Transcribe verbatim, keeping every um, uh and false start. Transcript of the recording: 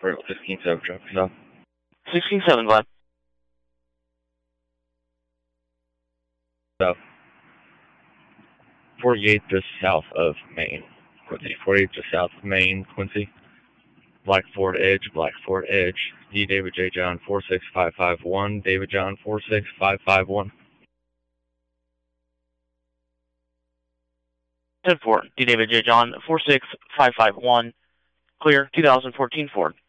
Right, sixteen seven, traffic stop. sixteen seven, Vlad. South. forty-eight just south of Main, Quincy. forty-eight just south of Main, Quincy. Black Ford Edge, Black Ford Edge. D David J John four six five five one, David John four six five five one. ten four, D David J John four six five five one. Clear, two thousand fourteen Ford.